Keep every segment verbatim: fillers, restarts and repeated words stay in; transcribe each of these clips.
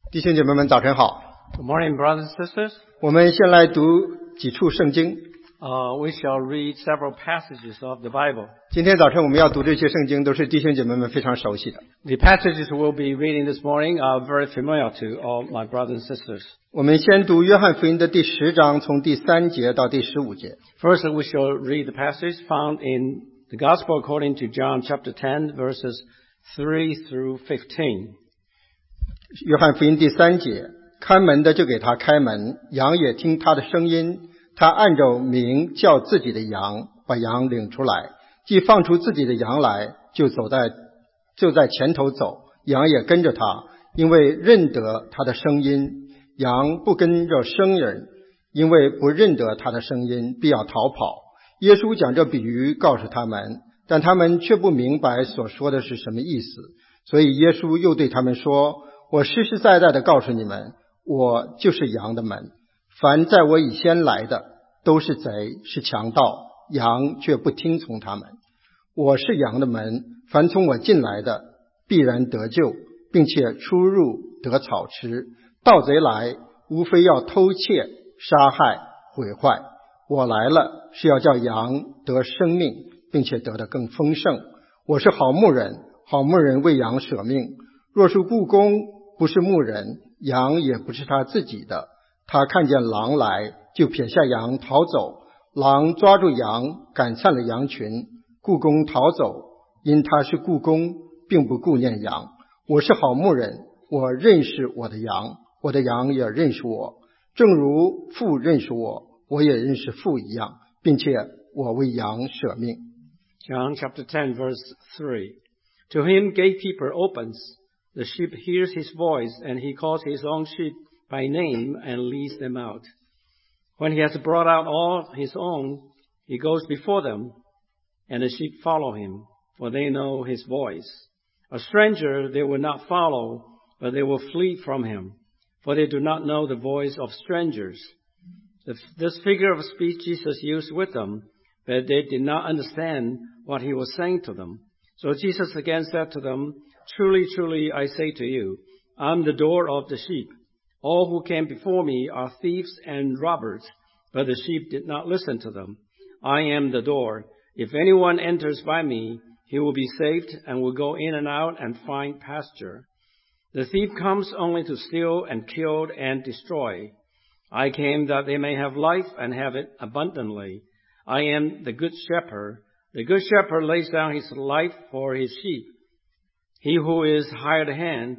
弟兄姐妹们早晨好。 Good morning, brothers and sisters. 我们先来读几处圣经。 Uh, we shall read several passages of the Bible. 今天早晨我们要读这些圣经都是弟兄姐妹们非常熟悉的。 The passages we'll be reading this morning are very familiar to all my brothers and sisters. 我们先读约翰福音的第十章，从第三节到第十五节。 First, we shall read the passage found in the Gospel according to John chapter ten, verses three through fifteen. 约翰福音第三节，看门的就给他开门，羊也听他的声音，他按着名叫自己的羊，把羊领出来，既放出自己的羊来，就走在就在前头走，羊也跟着他，因为认得他的声音。羊不跟着生人，因为不认得他的声音，必要逃跑。耶稣讲这比喻告诉他们，但他们却不明白所说的是什么意思。所以耶稣又对他们说，我实实在在的告诉你们，我就是羊的门。凡在我以先来的，都是贼，是强盗，羊却不听从他们。我是羊的门，凡从我进来的，必然得救，并且出入得草吃。盗贼来，无非要偷窃、杀害、毁坏。我来了，是要叫羊得生命，并且得的更丰盛。我是好牧人，好牧人为羊舍命。若是雇工不是牧人，羊也不是他自己的，他看见狼来，就撇下羊逃走。狼抓住羊，赶散了羊群。雇工逃走，因他是雇工，并不顾念羊。我是好牧人，我认识我的羊，我的羊也认识我，正如父认识我，我也认识父一样，并且我为羊舍命。 John chapter ten, verse three. To him gatekeeper opens. The sheep hears his voice, and he calls his own sheep by name and leads them out. When he has brought out all his own, he goes before them, and the sheep follow him, for they know his voice. A stranger they will not follow, but they will flee from him, for they do not know the voice of strangers. This figure of speech Jesus used with them, but they did not understand what he was saying to them. So Jesus again said to them, Truly, truly, I say to you, I am the door of the sheep. All who came before me are thieves and robbers, but the sheep did not listen to them. I am the door. If anyone enters by me, he will be saved and will go in and out and find pasture. The thief comes only to steal and kill and destroy. I came that they may have life and have it abundantly. I am the good shepherd. The good shepherd lays down his life for his sheep. He who is hired hand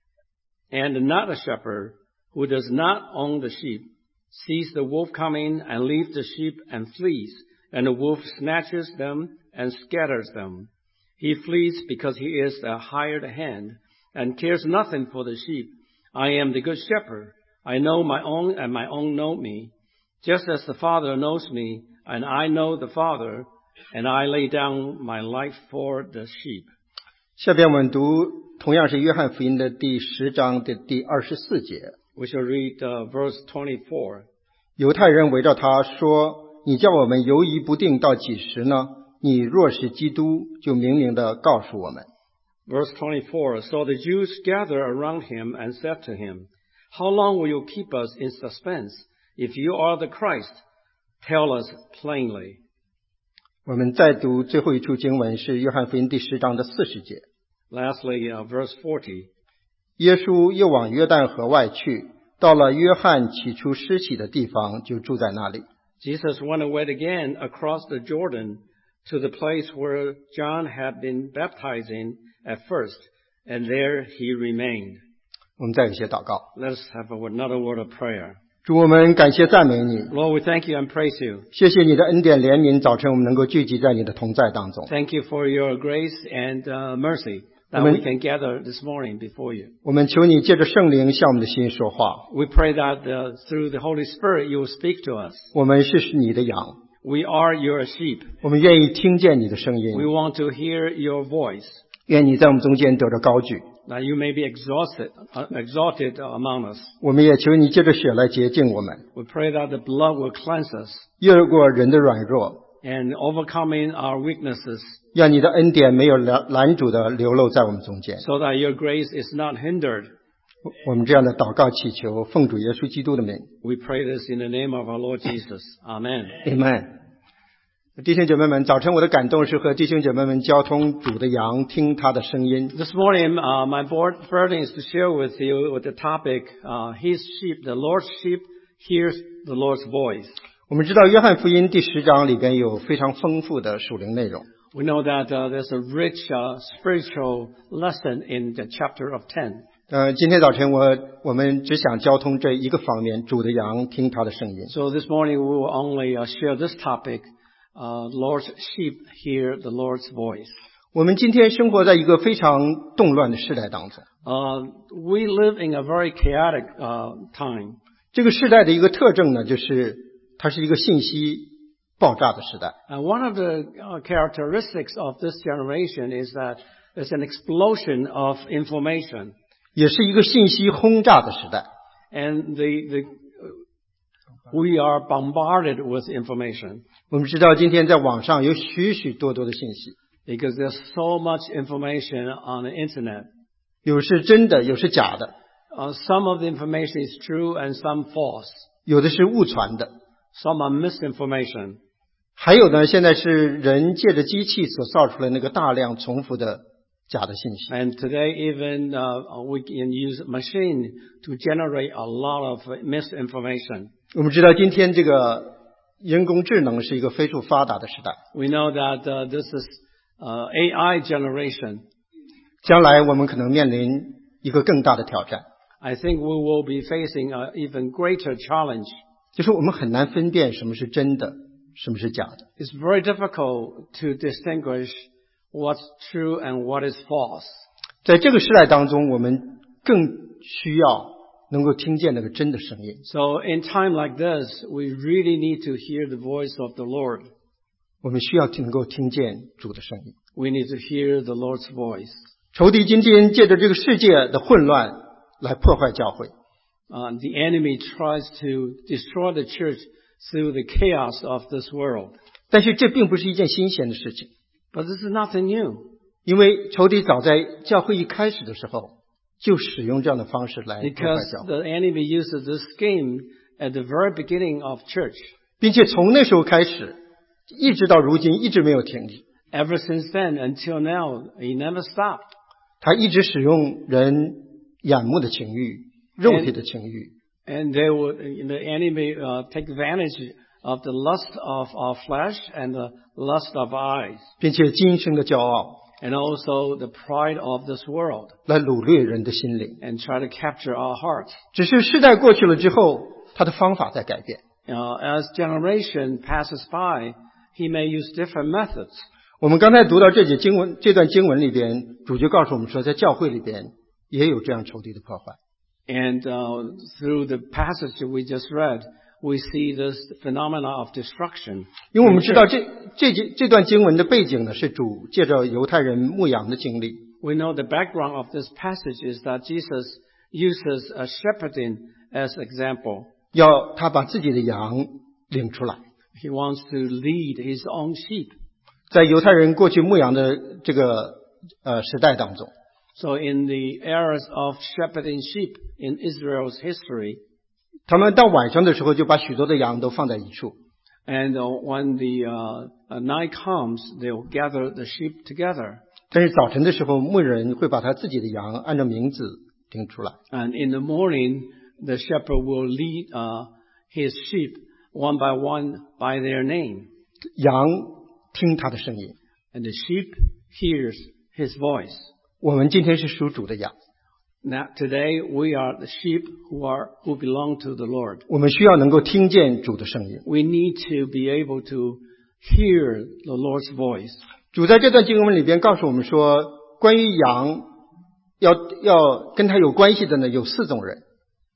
and not a shepherd, who does not own the sheep, sees the wolf coming and leaves the sheep and flees, and the wolf snatches them and scatters them. He flees because he is the hired hand and cares nothing for the sheep. I am the good shepherd. I know my own, and my own know me, just as the Father knows me, and I know the Father, and I lay down my life for the sheep. 下边我们读同样是约翰福音的第十章的第二十四节。 We shall read uh, verse twenty-four. 犹太人围着他说，你叫我们犹疑不定到几时呢？你若是基督，就明明地告诉我们。 Verse twenty-four. So the Jews gathered around him and said to him, How long will you keep us in suspense? If you are the Christ, tell us plainly. 我们再读最后一处经文是约翰福音第十章的四十节。 Lastly, uh, verse forty. 耶稣又往约旦河外去，到了约翰起初施洗的地方，就住在那里。 Jesus went away again across the Jordan to the place where John had been baptizing at first, and there he remained. 我们再有一些祷告。 Let us have another word of prayer. 主，我们感谢赞美你， Lord, we thank you and praise you. 谢谢你的恩典怜悯，早晨我们能够聚集在你的同在当中。 Thank you for your grace and uh, mercy that Amen. we can gather this morning before you. 我们求你借着圣灵向我们的心说话。 We pray that uh, through the Holy Spirit you will speak to us. 我们是你的羊， We are your sheep. 我们愿意听见你的声音， We want to hear your voice, 愿你在我们中间得着高举。 that you may be exalted, uh, exalted among us. 我们也求你借着血来洁净我们， We pray that the blood will cleanse us 越过人的软弱， and overcoming our weaknesses, 让你的恩典没有拦拦阻的流露在我们中间。 so that your grace is not hindered 我们这样的祷告祈求，奉主耶稣基督的名。 We pray this in the name of our Lord Jesus. Amen. Amen。弟兄姐妹们，早晨我的感动是和弟兄姐妹们交通主的羊，听他的声音。 This morning, uh, my burden is to share with you with the topic, uh, His sheep, the Lord's sheep hears the Lord's voice. 我们知道约翰福音第十章里边有非常丰富的属灵内容。 We know that uh, there's a rich uh, spiritual lesson in the chapter of ten. 呃，今天早晨我我们只想交通这一个方面，主的羊听他的声音。 So this morning we will only uh, share this topic, uh, Lord's sheep hear the Lord's voice. 我们今天生活在一个非常动乱的时代当中。 Uh, we live in a very chaotic uh, time. 这个时代的一个特征呢，就是它是一个信息爆炸的时代。 And one of the uh, characteristics of this generation is that there's an explosion of information. 也是一个信息轰炸的时代。 And the, the, we are bombarded with information 我们知道今天在网上有许许多多的信息， because there's so much information on the internet. 有是真的，有是假的， Uh, some of the information is true and some false. 有的是误传的， Some are misinformation. 还有呢，现在是人借着机器所造出来那个大量重复的假的信息。 And today even uh, we can use machine to generate a lot of misinformation. 我们知道今天这个人工智能是一个飞速发达的时代， We know that uh, this is uh, A I generation. 将来我们可能面临一个更大的挑战， I think we will be facing an even greater challenge. 就是我们很难分辨什么是真的，什么是假的。 It's very difficult to distinguish what's true and what is false. 在这个时代当中，我们更需要能够听见那个真的声音。 So in time like this, we really need to hear the voice of the Lord. 我们需要能够听见主的声音。 We need to hear the Lord's voice. 仇敌今天借着这个世界的混乱来破坏教会， Uh, the enemy tries to destroy the church through the chaos of this world. 但是这并不是一件新鲜的事情， But this is nothing new. 因为仇敌早在教会一开始的时候就使用这样的方式来破坏 Because 教会， the enemy uses this scheme at the very beginning of church. 并且从那时候开始，一直到如今一直没有停止。 Ever since then until now, he never stopped. 他一直使用人眼目的情欲、肉体的情欲， And they would, the enemy uh, take advantage of the lust of our flesh and the lust of eyes, 并且今生的骄傲 and also the pride of this world, 来掳掠人的心灵。 and try to capture our hearts. 只是世代过去了之后，他的方法在改变。 Uh, as generation passes by, he may use different methods. 我们刚才读到这节经文，这段经文里边，主就告诉我们说，在教会里边也有这样仇敌的破坏。 And uh, through the passage that we just read, we see this phenomena of destruction. 因为我们知道这这节这段经文的背景呢，是主借着犹太人牧羊的经历， We know the background of this passage is that Jesus uses a shepherding as example. 要他把自己的羊领出来。 He wants to lead his own sheep. 在犹太人过去牧羊的这个呃时代当中， So in the eras of shepherding sheep in Israel's history, 他们到晚上的时候就把许多的羊都放在一处， and uh, when the uh, uh, night comes, they'll gather the sheep together. 但是早晨的时候，牧人会把他自己的羊按照名字领出来。 And in the morning, the shepherd will lead uh, his sheep one by one by their name. 羊听他的声音。 And the sheep hears his voice. 我们今天是属主的羊， Now today we are the sheep who are who belong to the Lord. 我们需要能够听见主的声音。 We need to be able to hear the Lord's voice. 主在这段经文里边告诉我们说，关于羊要要跟他有关系的呢，有四种人。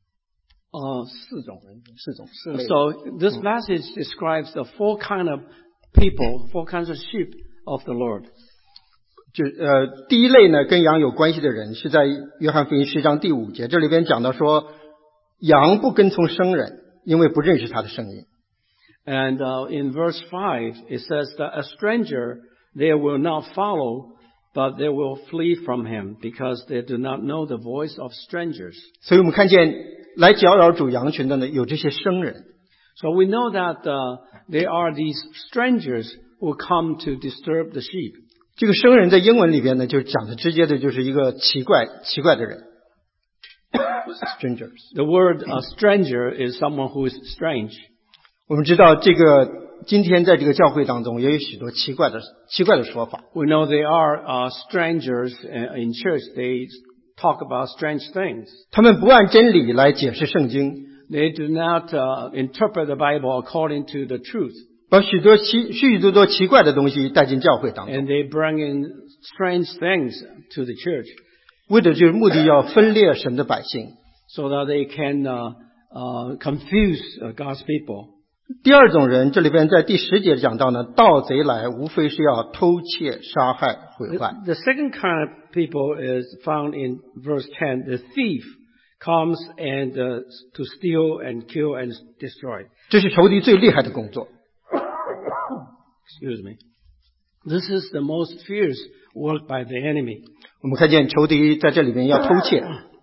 Uh, 四种人， 四种四类。 So this passage describes the four kind of people, four kinds of sheep of the Lord. 就呃，第一类呢，跟羊有关系的人是在约翰福音十章第五节，这里边讲到说，羊不跟从生人，因为不认识他的声音。 And uh, in verse five, it says that a stranger they will not follow but they will flee from him because they do not know the voice of strangers. 所以我们看见来搅扰主羊群的呢，有这些生人。 So we know that uh, there are these strangers who come to disturb the sheep. 这个生人在英文里边呢，就讲的直接的就是一个奇怪奇怪的人。Strangers. The word uh, stranger is someone who is strange. 我们知道这个今天在这个教会当中也有许多奇怪的奇怪的说法。 We know there are uh, strangers in church. They talk about strange things. 他们不按真理来解释圣经。 They do not uh, interpret the Bible according to the truth. 把许多奇许许多多奇怪的东西带进教会当中。 And they bring in strange things to the church. 为的就是目的要分裂神的百姓。 So that they can uh, uh, confuse uh, God's people. 第二种人，这里边在第十节讲到呢，盗贼来无非是要偷窃、杀害、毁坏。 The, the second kind of people is found in verse ten. The thief comes and uh, to steal and kill and destroy. 这是仇敌最厉害的工作。 Excuse me. This is the most fierce work by the enemy. 我们看见仇敌在这里面要偷窃。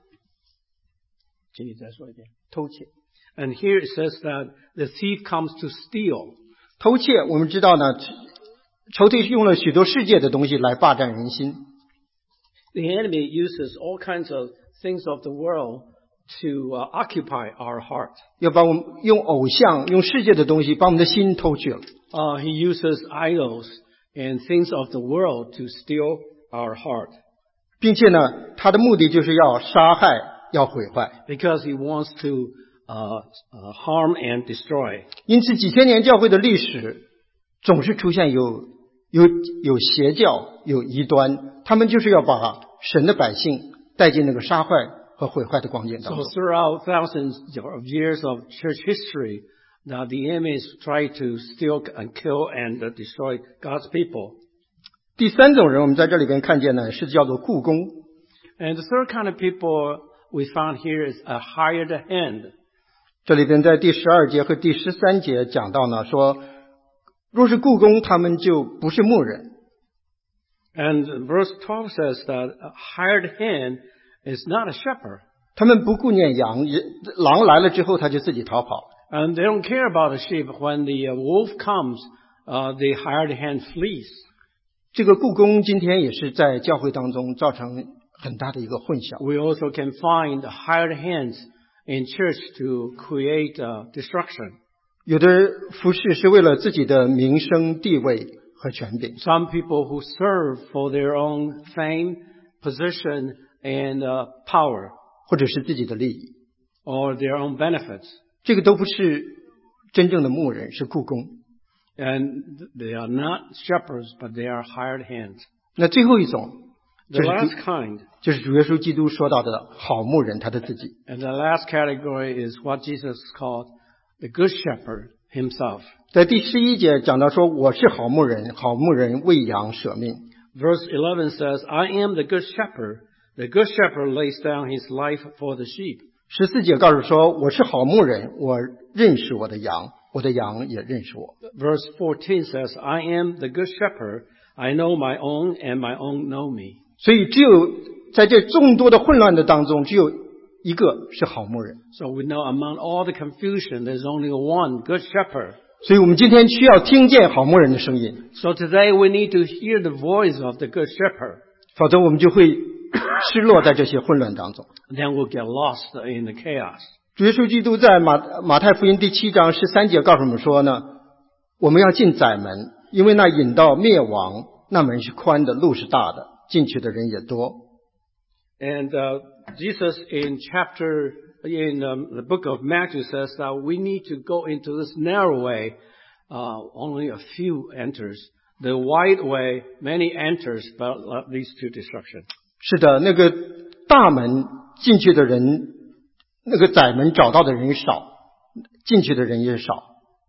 请你再说一遍。 偷窃。 And here it says that the thief comes to steal. 偷窃，我们知道呢，仇敌用了许多世界的东西来霸占人心。 The enemy uses all kinds of things of the world to uh, occupy our heart. 要把我们用偶像、用世界的东西把我们的心偷去了。 Uh, he uses idols and things of the world to steal our heart. 并且呢，他的目的就是要杀害、要毁坏。 Because he wants to uh, uh, harm and destroy. 因此，几千年教会的历史总是出现有有有邪教、有异端，他们就是要把神的百姓带进那个杀害和毁坏的光景当中。 So throughout thousands of years of church history, that the enemies try to steal and kill and uh, destroy God's people. 第三种人，我们在这里边看见呢，是叫做雇工。 And the third kind of people we found here is a hired hand. 这里边在第十二节和第十三节讲到呢，说若是雇工，他们就不是牧人。 And verse twelve says that a hired hand is not a shepherd. 他们不顾念羊，狼来了之后他就自己逃跑。 And they don't care about the sheep. When the wolf comes, uh, the hired hand flees. 这个雇工今天也是在教会当中造成很大的一个混淆。 We also can find hired hands in church to create uh, destruction. 有的服侍是为了自己的名声、地位和权柄。 Some people who serve for their own fame, position, and uh, power, 或者是自己的利益， or their own benefits. 这个都不是真正的牧人，是雇工。 And they are not shepherds, but they are hired hands. 那最后一种， The 就是 last kind, 就是主耶稣基督说到的好牧人他的自己。 and the last category is what Jesus called the good shepherd himself. 在第十一节讲到说，我是好牧人，好牧人为羊舍命。 Verse eleven says, I am the good shepherd. The good shepherd lays down his life for the sheep. 十四节告诉说，我是好牧人，我认识我的羊，我的羊也认识我。 Verse fourteen says, I am the good shepherd. I know my own, and my own know me. 所以只有在这众多的混乱的当中，只有一个是好牧人。 So we know among all the confusion, there's only one good shepherd. 所以我们今天需要听见好牧人的声音， So today we need to hear the voice of the good shepherd. 否则我们就会失落在这些混乱当中。 Then we'll get lost in the chaos. 主耶稣基督在马马太福音第七章十三节告诉我们说呢，我们要进窄门，因为那引到灭亡，那门是宽的，路是大的，进去的人也多。 And uh, Jesus in chapter, in um, the book of Matthew says that we need to go into this narrow way. Uh, only a few enters. The wide way, many enters, but leads to destruction. 是的，那个大门进去的人，那个窄门找到的人少，进去的人也少。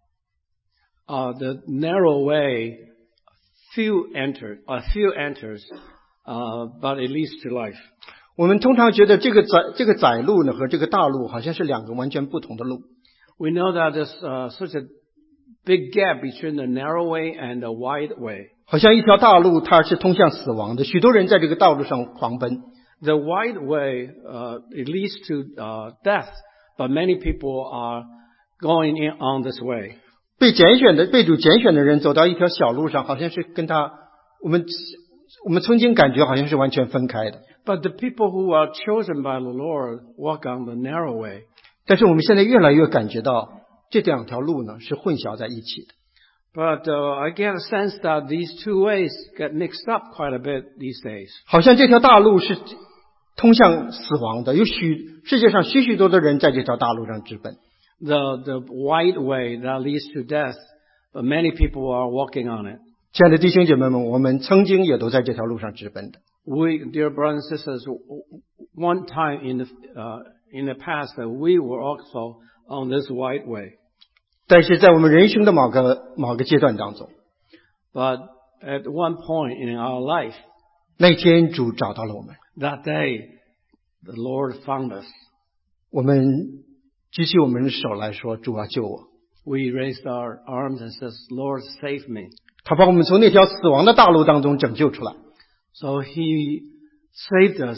Uh, the narrow way, few enter, a few enters, uh, but it leads to life. 我们通常觉得这个窄这个窄路呢和这个大路好像是两个完全不同的路。 We know that there's uh, such a big gap between the narrow way and the wide way. 好像一条大路，它是通向死亡的，许多人在这个道路上狂奔。 The wide way, uh, it leads to uh, death, but many people are going in on this way. 被拣选的、被主拣选的人走到一条小路上，好像是跟他我们我们曾经感觉好像是完全分开的。 But the people who are chosen by the Lord walk on the narrow way. 但是我们现在越来越感觉到这两条路呢是混淆在一起的。 But uh, I get a sense that these two ways get mixed up quite a bit these days. 好像这条大路是通向死亡的，有许世界上许许多多人在这条大路上直奔。 The the wide way that leads to death, but many people are walking on it. 亲爱的弟兄姐妹们，我们曾经也都在这条路上直奔的。 We, dear brothers and sisters, one time in the uh, in the past, that we were also on this wide way. 但是在我们人生的某个某个阶段当中， But at one point in our life, 那天主找到了我们， that day, the Lord found us. 我们举起我们的手来说：“主啊，救我！” We raised our arms and said, "Lord, save me." 他把我们从那条死亡的大路当中拯救出来。 So He saved us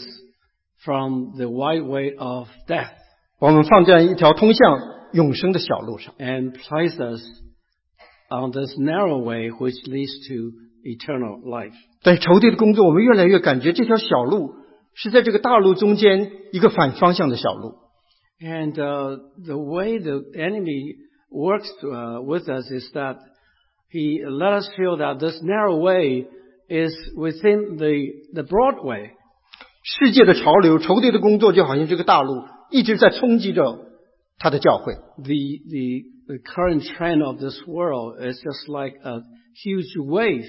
from the wide way of death 把我们放在一条通向永生的小路上。 and placed us on this narrow way which leads to eternal life. 但是仇敌的工作，我们越来越感觉这条小路是在这个大路中间一个反方向的小路。 And uh, the way the enemy works uh, with us is that he let us feel that this narrow way is within the, the broad way. 世界的潮流，仇敌的工作就好像这个大路一直在冲击着他的教会。 The, the, the current trend of this world is just like a huge wave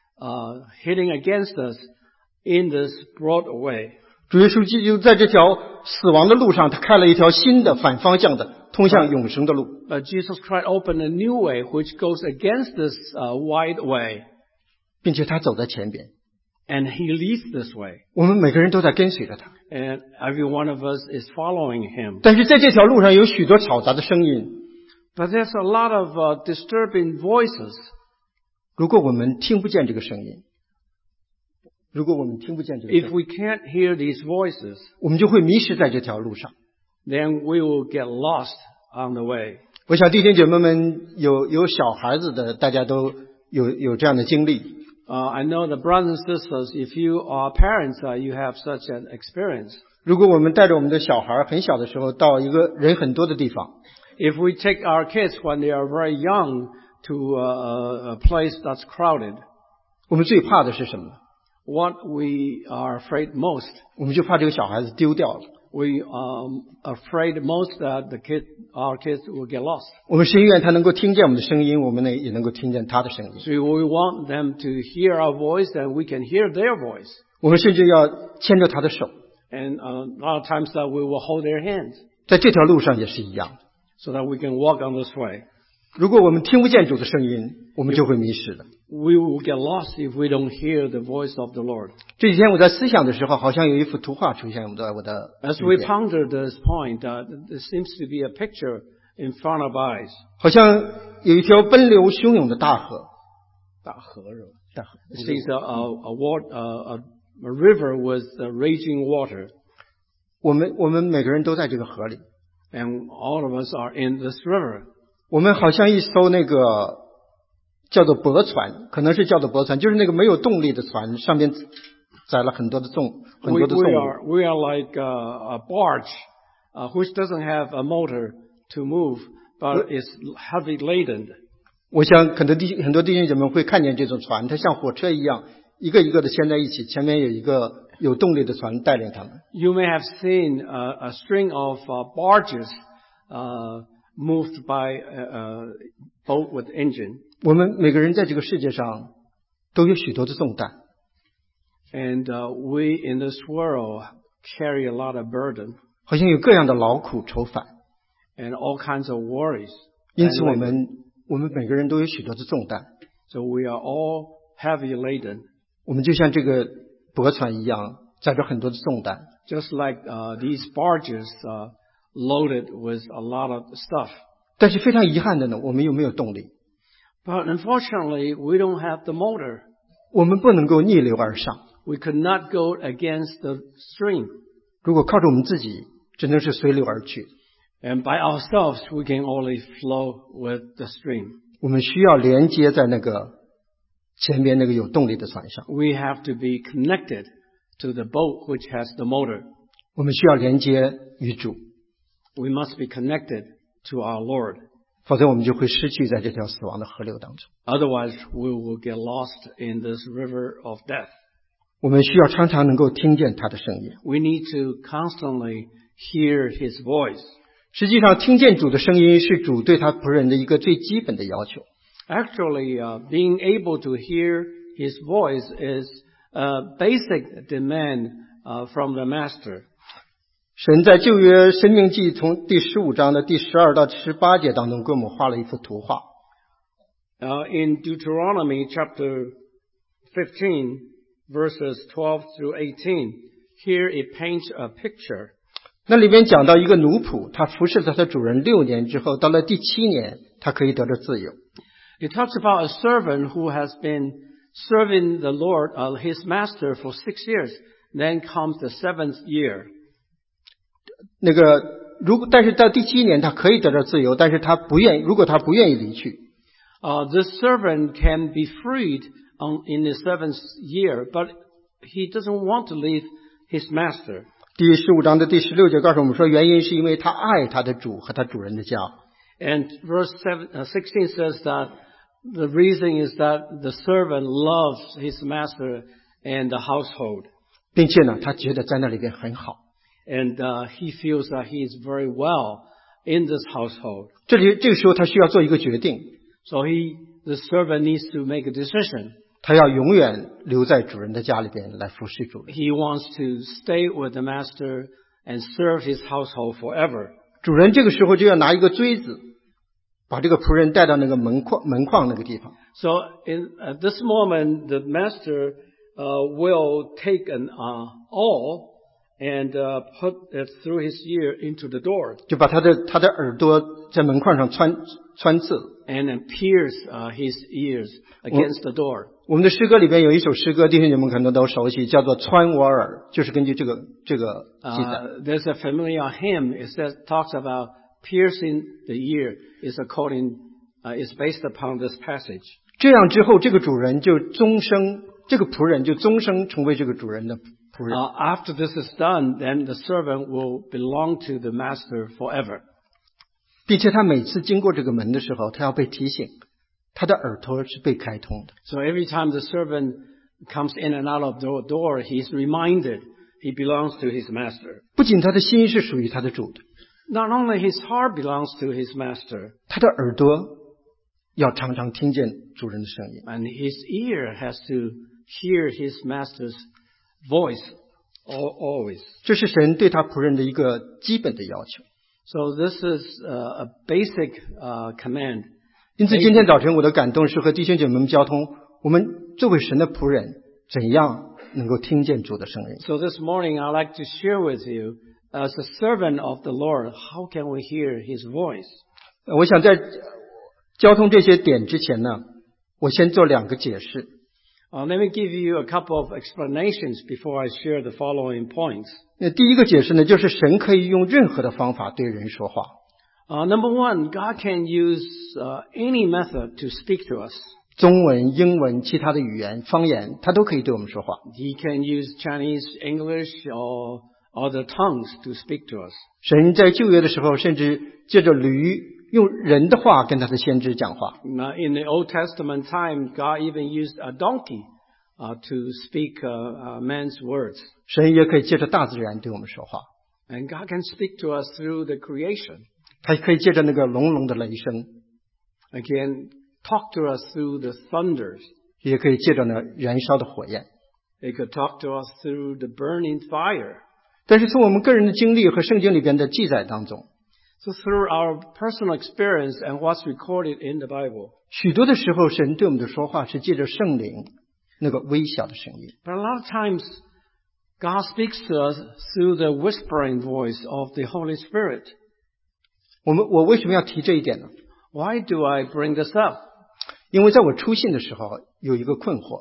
uh, hitting against us in this broad way. 主耶稣基督在这条死亡的路上，他开了一条新的反方向的通向永生的路。 But Jesus Christ opened a new way which goes against this uh, wide way. 并且他走在前边， And He leads this way. 我们每个人都在跟随着他。 And every one of us is following Him. 但是在这条路上有许多嘈杂的声音， But there's a lot of uh, disturbing voices. 如果我们听不见这个声音，如果我们听不见这个声 If 音， we can't hear these voices, 我们就会迷失在这条路上。 then we will get lost on the way. 我想弟兄姐妹们有有小孩子的，大家都有有这样的经历。 Uh, I know the brothers and sisters, if you are parents, uh, you have such an experience. 如果我们带着我们的小孩很小的时候到一个人很多的地方， If we take our kids when they are very young to uh, a place that's crowded, 我们最怕的是什么？ what we are afraid most, 我们就怕这个小孩子丢掉了。 we are afraid most that the kid, our kids will get lost. 我们深愿他能够听见我们的声音，我们呢也能够听见他的声音。 So we want them to hear our voice and we can hear their voice. 我们甚至要牵着他的手， And uh, a lot of times that we will hold their hands 在这条路上也是一样。 so that we can walk on this way. 如果我们听不见主的声音，我们就会迷失的。 We will get lost if we don't hear the voice of the Lord. 这几天我在思想的时候，好像有一幅图画出现在我的 As 视 we 线 ponder this point, uh, there seems to be a picture in front of our eyes. 好像有一条奔流汹涌的大河。 大河是吧？ 大河 It seems a, a, a, wa- a, a a river with uh, raging water, 我们我们每个人都在这个河里， and all of us are in this river. 我们好像一艘那个叫做驳船，可能是叫做驳船，就是那个没有动力的船，上面载了很多的重很 We, 多的 we 重物。 are we are like uh, a barge, uh, which doesn't have a motor to move, but is heavy laden. 我想很多弟很多弟兄姐妹会看见这种船，它像火车一样，一个一个的牵在一起，前面有一个有动力的船带领他们。 You may have seen a, a string of uh, barges uh, moved by a, a boat with engine, 我们每个人在这个世界上都有许多的重担， and uh, we in this world carry a lot of burden 好像有各样的劳苦愁烦， and all kinds of worries. 因此 and 我们我们每个人都有许多的重担。 So we are all heavy laden, 我们就像这个驳船一样，载着很多的重担。 just like uh, these barges uh, loaded with a lot of stuff. 但是非常遗憾的呢，我们又没有动力。 But unfortunately, we don't have the motor 我们不能够逆流而上。 We could not go against the stream. 如果靠着我们自己，只能是随流而去。 And by ourselves, we can only flow with the stream. 我们需要连接在那个前面那个有动力的船上。 We have to be connected to the boat which has the motor. 我们需要连接与主， We must be connected to our Lord. 否则我们就会失去在这条死亡的河流当中。 Otherwise, we will get lost in this river of death. 我们需要常常能够听见他的声音。 We need to constantly hear His voice. 实际上，听见主的声音是主对他仆人的一个最基本的要求。 Actually, uh, being able to hear His voice is a basic demand uh, from the Master. 神在旧约申命记从第十五章的第十二到十八节当中给我们画了一幅图画。 Uh, in Deuteronomy chapter fifteen, verses twelve through eighteen, here it paints a picture. 那里边讲到一个奴仆，他服侍了他主人六年之后，到了第七年，他可以得到自由。 It talks about a servant who has been serving the Lord, uh, his master, for six years. Then comes the seventh year. 那个，如果但是到第七年，他可以得到自由，但是他不愿，如果他不愿意离去， Uh, this servant can be freed on, in the seventh year, but he doesn't want to leave his master. 第十五章的第十六节告诉我们说，原因是因为他爱他的主和他主人的家。 And verse seven, uh, sixteen says that the reason is that the servant loves his master and the household. 并且呢，他觉得在那里边很好。 And uh, he feels that he is very well in this household. 这里这个时候他需要做一个决定， So he, the servant needs to make a decision. 他要永远留在主人的家里边来服侍主人。 He wants to stay with the master and serve his household forever. 主人这个时候就要拿一个锥子，把这个仆人带到那个门框门框那个地方。 So in, at this moment, the master uh, will take an uh, awl and uh, put it through his ear into the door 就把他的他的耳朵在门框上穿穿刺。 and then pierce uh, his ears against the door. 我们的诗歌里边有一首诗歌，弟兄姐妹可能都熟悉，叫做《穿我耳》，就是根据这个这个记载。 Uh, there's a familiar hymn. It says talks about piercing the ear. Is according uh, is based upon this passage. 这样之后，这个主人就终生，这个仆人就终生成为这个主人的仆人。 Uh, after this is done, then the servant will belong to the master forever. 并且他每次经过这个门的时候，他要被提醒，他的耳朵是被开通的。 So every time the servant comes in and out of the door, he's reminded he belongs to his master. 不仅他的心是属于他的主的， Not only his heart belongs to his master, 他的耳朵要常常听见主人的声音。 and his ear has to hear his master's voice al- always. 这是神对他仆人的一个基本的要求。 So this is uh, a basic uh, command. 因此，今天早晨我的感动是和弟兄姐妹们交通，我们作为神的仆人，怎样能够听见主的声音？ So this morning I'd like to share with you, as a servant of the Lord, how can we hear his voice? 我想在交通这些点之前呢，我先做两个解释。 Uh, let me give you a couple of explanations before I share the following points. 那第一个解释呢，就是神可以用任何的方法对人说话。 Uh, number one, God can use uh, any method to speak to us. 中文、英文、其他的语言、方言，他都可以对我们说话。 He can use Chinese, English, or other tongues to speak to us. 神在旧约的时候，甚至借着驴用人的话跟他的先知讲话。 Now, in the Old Testament time, God even used a donkey uh, to speak uh, uh, man's words. 神也可以借着大自然对我们说话， And God can speak to us through the creation. 他可以借着那个隆隆的雷声， He can talk to us through the thunders. 也可以借着那燃烧的火焰。 He could talk to us through the burning fire. 但是从我们个人的经历和圣经里边的记载当中， So through our personal experience and what's recorded in the Bible. 许多的时候，神对我们的说话是借着圣灵那个微小的声音。 But a lot of times, God speaks to us through the whispering voice of the Holy Spirit. 我们我为什么要提这一点呢？ Why do I bring this up? 因为在我初信的时候有一个困惑，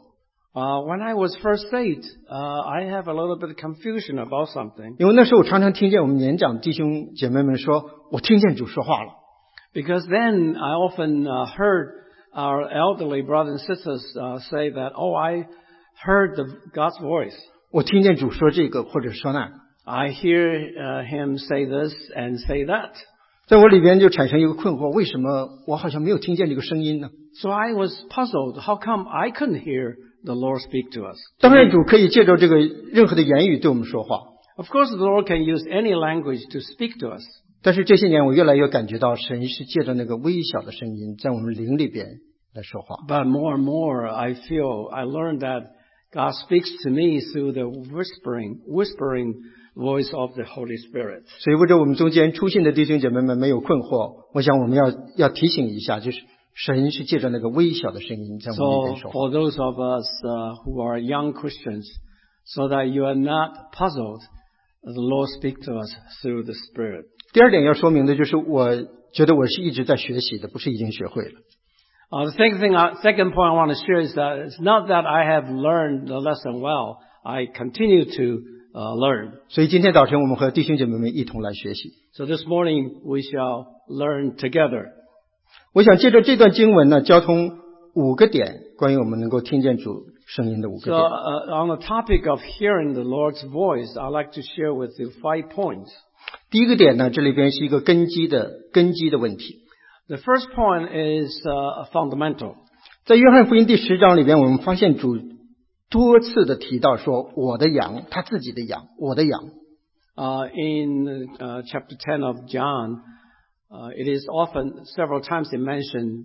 Uh, when I was first saved, uh, I have a little bit of confusion about something. 因为那时候我常常听见我们年长弟兄姐妹们说，我听见主说话了。 Because then I often uh, heard our elderly brothers and sisters uh, say that, oh, I heard the, God's voice. 我听见主说这个或者说那。 I hear uh, him say this and say that. 在我里边就产生一个困惑，为什么我好像没有听见这个声音呢？ So I was puzzled. How come I couldn't hear the Lord speak to us? 当然主可以借着这个任何的言语对我们说话。 Of course, the Lord can use any language to speak to us. 但是这些年我越来越感觉到神是借着那个微小的声音在我们灵里边来说话。 But more and more, I feel, I learned that God speaks to me through the whispering, whispering voice of the Holy Spirit. 所以为着我们中间出信的弟兄姐妹们没有困惑，我想我们要要提醒一下，就是神是借着那个微小的声音在我们里 So 边说话。 for those of us uh, who are young Christians, so that you are not puzzled, the Lord speaks to us through the Spirit. 第二点要说明的就是，我觉得我是一直在学习的，不是已经学会了。 Uh, the second thing, I, second point I want to share is that it's not that I have learned the lesson well. I continue to uh, learn. 所以今天早晨我们和弟兄姐妹们一同来学习。 So this morning we shall learn together. 我想借着这段经文呢，交通五个点，关于我们能够听见主声音的五个 So 点。 uh, on the topic of hearing the Lord's voice, I'd like to share with you five points. 第一个点呢，这里边是一个根基的根基的问题。 The first point is uh, fundamental. 在约翰福音第十章里边，我们发现主多次的提到说：“我的羊，他自己的羊，我的羊。” Uh, in uh, chapter ten of John, uh, it is often, several times it mentioned,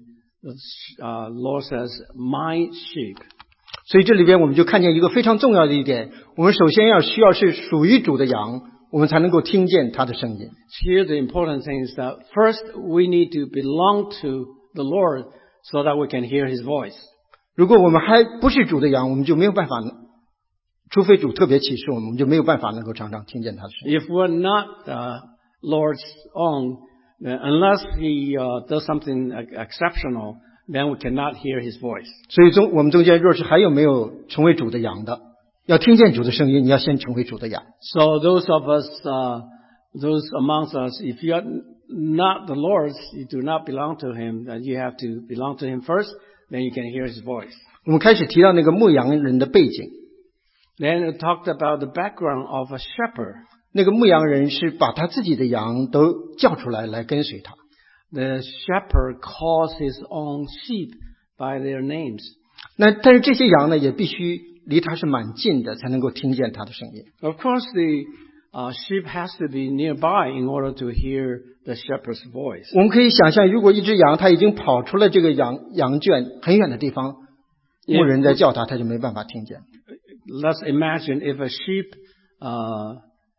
uh, Lord says, my sheep. 所以这里边我们就看见一个非常重要的一点，我们首先要需要是属于主的羊，我们才能够听见他的声音。 Here the important thing is that first we need to belong to the Lord so that we can hear His voice. 如果我们还不是主的羊，我们就没有办法，除非主特别启示我们，我们就没有办法能够常常听见他的声音。 If we're not uh, Lord's own, then unless He uh, does something exceptional, then we cannot hear His voice. 所以中我们中间若是还有没有成为主的羊的，要听见主的声音，你要先成为主的羊。 So those of us, uh, those amongst us, if you are not the Lord's, you do not belong to Him, then you have to belong to Him first, then you can hear His voice. 我们开始提到那个牧羊人的背景， Then it talked about the background of a shepherd. 那个牧羊人是把他自己的羊都叫出来来跟随他。 The shepherd calls his own sheep by their names. 那但是这些羊呢，也必须离他是蛮近的，才能够听见他的声音。 Of course, the uh, sheep has to be nearby in order to hear the shepherd's voice. 我们可以想象，如果一只羊它已经跑出了这个羊羊圈很远的地方，牧人在叫它，它就没办法听见。 Let's imagine if a sheep uh,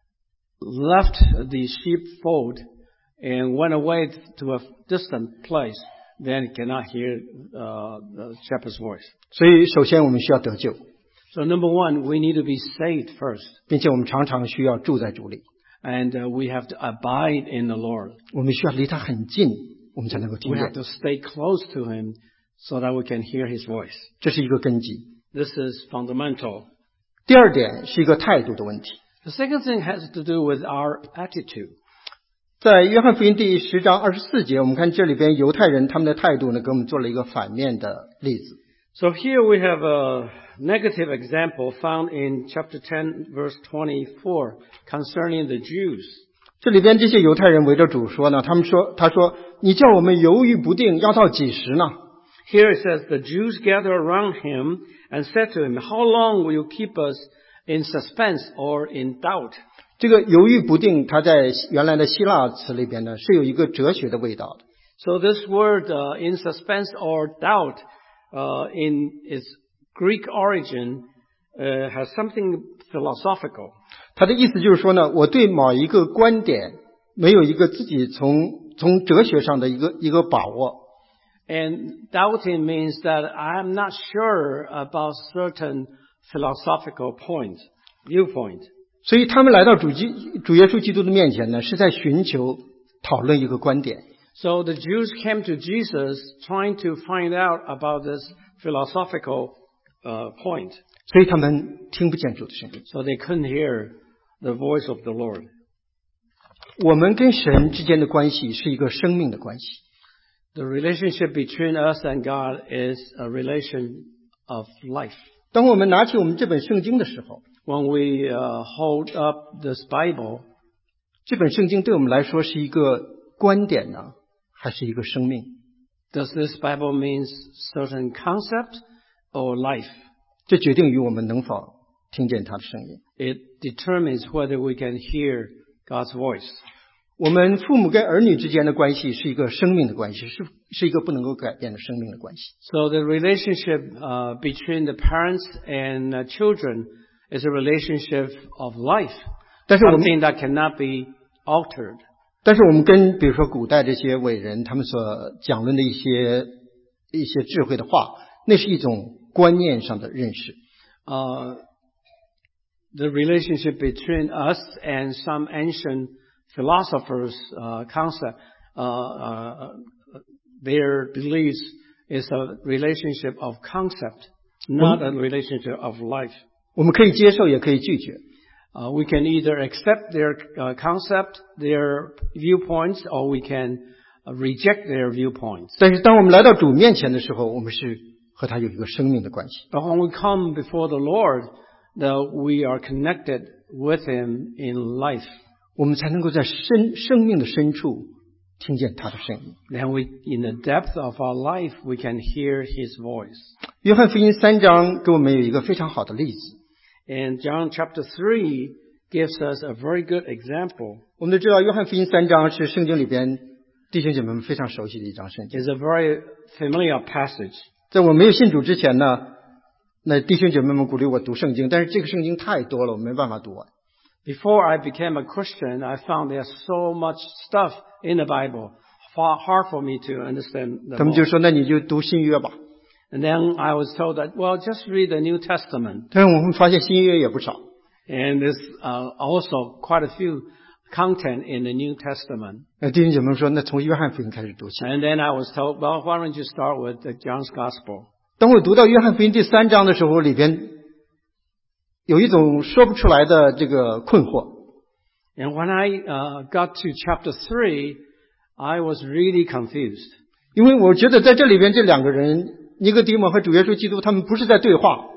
left the sheepfold and went away to a distant place, then it cannot hear uh, the shepherd's voice. 所以，首先我们需要得救， So number one, we need to be saved first. 并且我们常常需要住在主里， And uh, we have to abide in the Lord. 我们需要离他很近，我们才能够听 We have 见。 to stay close to Him so that we can hear His voice. 这是一个根基。 This is fundamental. 第二点是一个态度的问题。 The second thing has to do with our attitude. 在约翰福音第十章二十四节，我们看这里边犹太人他们的态度呢，给我们做了一个反面的例子。 So here we have a negative example found in chapter ten, verse twenty-four, concerning the Jews. 这里边这些犹太人围着主说呢，他们说，他说：“你叫我们犹豫不定，要到几时呢？” Here it says, the Jews gathered around him and said to him, how long will you keep us in suspense or in doubt? 这个犹豫不定，它在原来的希腊词里边呢，是有一个哲学的味道的。 So this word uh, in suspense or doubt uh, in its Greek origin uh, has something philosophical. 它的意思就是说呢，我对某一个观点没有一个自己从从哲学上的一个一个把握。 And doubting means that I'm not sure about certain philosophical point, viewpoint. 所以他们来到主基主耶稣基督的面前呢，是在寻求讨论一个观点。 So the Jews came to Jesus trying to find out about this philosophical uh, point. 所以他们听不见主的声音。 So they couldn't hear the voice of the Lord. 我们跟神之间的关系是一个生命的关系。 The relationship between us and God is a relation of life. 当我们拿起我们这本圣经的时候， When we uh, hold up this Bible, 这本圣经对我们来说是一个观点呢，还是一个生命？ does this Bible mean certain concept or life? 这决定于我们能否听见他的声音。 It determines whether we can hear God's voice. 我们父母跟儿女之间的关系是一个生命的关系，是是一个不能够改变的生命的关系。 So the relationship uh, between the parents and uh, children is a relationship of life, 但是我们 something that cannot be altered. 但是我们跟比如说古代这些伟人他们所讲论的一些一些智慧的话，那是一种观念上的认识。 Uh, the relationship between us and some ancient philosophers' uh, concept, uh, uh, their beliefs is a relationship of concept, not a relationship of life. 我们可以接受，也可以拒绝。 Uh, we can either accept their uh, concept, their viewpoints, or we can uh, reject their viewpoints. 但是当我们来到主面前的时候，我们是和他有一个生命的关系。 But when we come before the Lord, that we are connected with Him in life. 我们才能够在深生命的深处听见他的声音。 Then we, in the depth of our life, we can hear His voice. 约翰福音三章给我们有一个非常好的例子。 And John chapter three gives us a very good example. 我们都知道，约翰福音三章是圣经里边弟兄姐妹们非常熟悉的一章圣经。 It's a very familiar passage. 在我没有信主之前呢，那弟兄姐妹们鼓励我读圣经，但是这个圣经太多了，我没办法读完。 Before I became a Christian, I found there's so much stuff in the Bible, far hard for me to understand 他 them 们就 all. 说：“那你就读新约吧。 And then I was told that, well, just read the New Testament. ” 但是我们发现新约也不少。 And there's uh, also quite a few content in the New Testament. 那弟兄姐妹们说：“那从约翰福音开始读起。” And then I was told, well, why don't you start with the John's Gospel? 当我读到约翰福音第三章的时候，里边有一种说不出来的这个困惑。 And when I uh, got to chapter three, I was really confused. 因为我觉得在这里边这两个人，尼哥底母和主耶稣基督，他们不是在对话，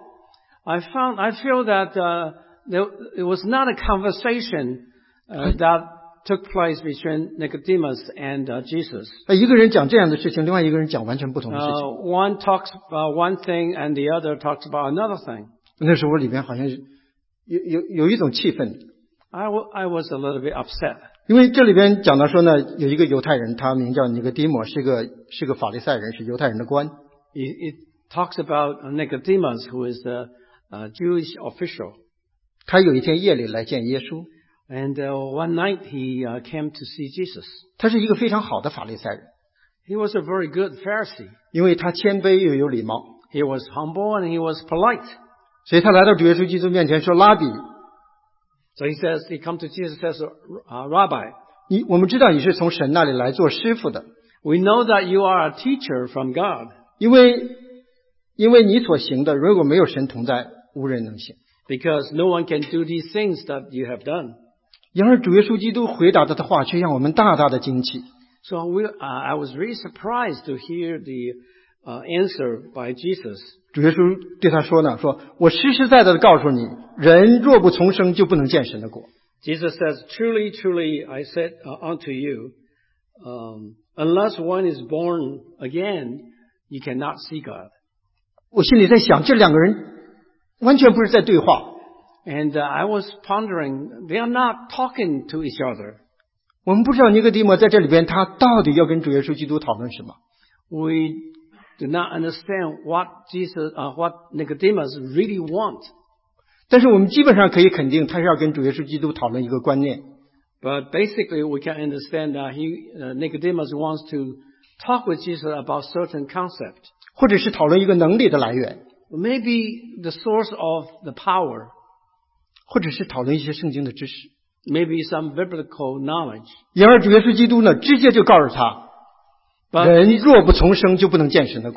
I found, I feel that uh, there, it was not a conversation uh, that took place between Nicodemus and uh, Jesus. 呃一个人讲这样的事情，另外一个人讲完全不同的事情。 Uh, one talks about one thing and the other talks about another thing. 那时候里边好像是有有有一种气氛， I, w- I was a little bit upset. 因为这里边讲到说呢，有一个犹太人，他名叫尼哥底母，是个是个法利赛人，是犹太人的官。 It, it talks about Nicodemus, who is the uh, Jewish official. 他有一天夜里来见耶稣， And uh, one night he uh, came to see Jesus. 他是一个非常好的法利赛人， He was a very good Pharisee. 因为他谦卑又有礼貌， He was humble and he was polite. 所以他来到主耶稣基督面前说：“拉比， So he says, he come to Jesus and says, uh, Rabbi, 你我们知道你是从神那里来做师傅的， we know that you are a teacher from God 因为因为你所行的，如果没有神同在，无人能行。” because no one can do these things that you have done. 然而主耶稣基督回答他的话却让我们大大的惊奇。 So we, uh, I was really surprised to hear the uh, answer by Jesus. 主耶稣对他说呢，说我实实在在的告诉你，人若不重生，就不能见神的国。 Jesus says, truly, truly, I said uh, unto you, um, unless one is born again, you cannot see God. 我心里在想，这两个人完全不是在对话。 And uh, I was pondering, they are not talking to each other. 我们不知道尼哥底母在这里边，他到底要跟主耶稣基督讨论什么。 We do not understand what Jesus, uh, what Nicodemus really want. 但是我们基本上可以肯定，他是要跟主耶稣基督讨论一个观念， But basically, we can understand that he, uh, Nicodemus wants to talk with Jesus about certain concept. 或者是讨论一个能力的来源， Maybe the source of the power, 或者是讨论一些圣经的知识。 maybe some biblical knowledge. 然而主耶稣基督呢，直接就告诉他， But 人若不重生，就不能见神的国。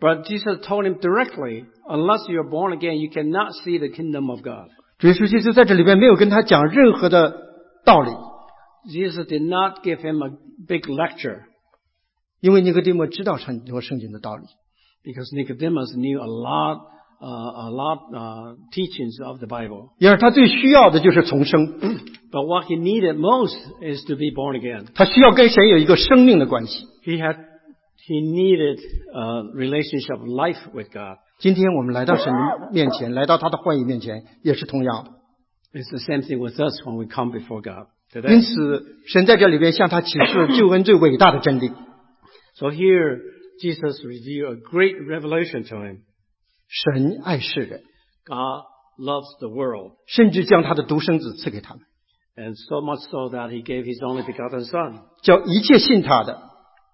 But Jesus told him directly, unless you are born again, you cannot see the kingdom of God. 主耶稣基督在这里边没有跟他讲任何的道理， Jesus did not give him a big lecture 因为尼哥底母知道很多圣经的道理。 because Nicodemus knew a lot, uh, a lot uh, teachings of the Bible. 然而他最需要的就是重生， But what he needed most is to be born again. 他需要跟神有一个生命的关系。 He had, he needed a relationship of life with God. 今天我们来到神面前，来到他的话语面前，也是同样的。 It's the same thing with us when we come before God 因 today. 此，神在这里边向他启示了救恩最伟大的真理。 So here, Jesus revealed a great revelation to him. 神爱世人， God loves the world, 甚至将他的独生子赐给他们， and so much so that he gave his only begotten Son, 叫一切信他的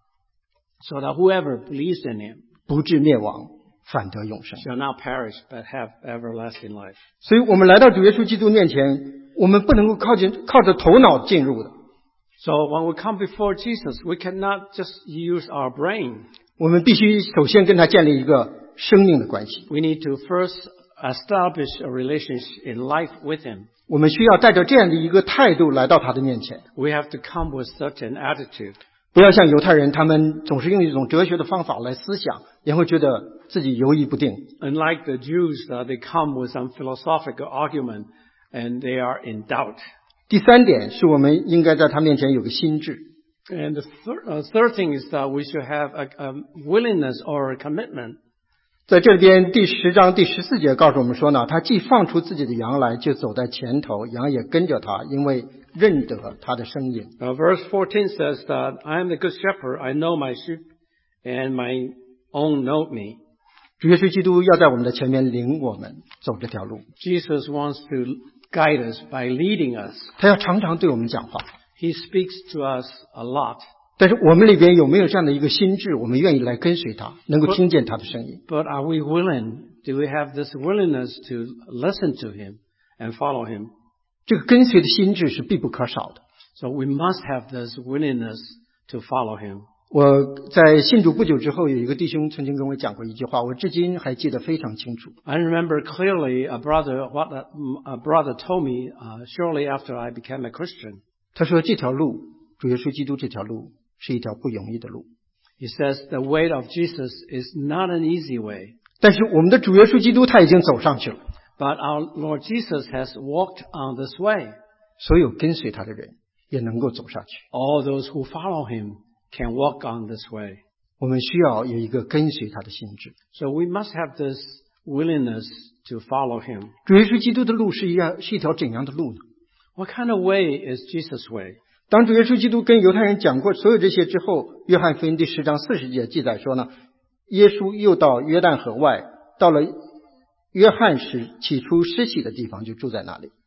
so that whoever believes in him 不至灭亡，反得永生。 shall not perish but have everlasting life. 所以我们来到主耶稣基督面前，我们不能够靠近靠着头脑进入的， So when we come before Jesus, we cannot just use our brain. 我们必须首先跟他建立一个生命的关系。 We need to first establish a relationship in life with him. 我们需要带着这样的一个态度来到他的面前， We have to come with such an attitude. 不要像犹太人，他们总是用一种哲学的方法来思想，也会觉得自己犹豫不定。 Unlike the Jews, uh, they come with some philosophical argument and they are in doubt. 第三点是我们应该在他面前有个心智。 And the thir- uh, third thing is that we should have a, a willingness or a commitment. 在这边第十章第十四节告诉我们说呢，他既放出自己的羊来，就走在前头，羊也跟着他，因为认得他的声音。 Uh, verse fourteen says that I am the good shepherd. I know my sheep and my own know me. 主耶稣基督要在我们的前面领我们走这条路， Jesus wants to guide us by leading us. 他要常常对我们讲话。 He speaks to us a lot. 但是我们里边有没有这样的一个心智，我们愿意来跟随他，能够听见他的声音？ But are we willing? Do we have this willingness to listen to him and follow him? 这个跟随的心智是必不可少的。 So we must have this willingness to follow him. 我在信主不久之后，有一个弟兄曾经跟我讲过一句话，我至今还记得非常清楚。 I remember clearly a brother, what a, a brother told me uh, shortly after I became a Christian. 他说这条路，主耶稣基督这条路是一条不容易的路， He says the way of Jesus is not an easy way, 但是我们的主耶稣基督他已经走上去了， but our Lord Jesus has walked on this way. 所有跟随他的人也能够走上去。 All those who follow him can walk on this way. 我们需要有一个跟随他的心智。 So we must have this willingness to follow him. 主耶稣基督的路是一样是一条怎样的路呢？ What kind of way is Jesus' way? 当主耶稣基督跟犹太人讲过所有这些之后，约翰福音第十章四十节记载说呢，耶稣又到约旦河外，到了约翰时起初施洗的地方，就住在那里。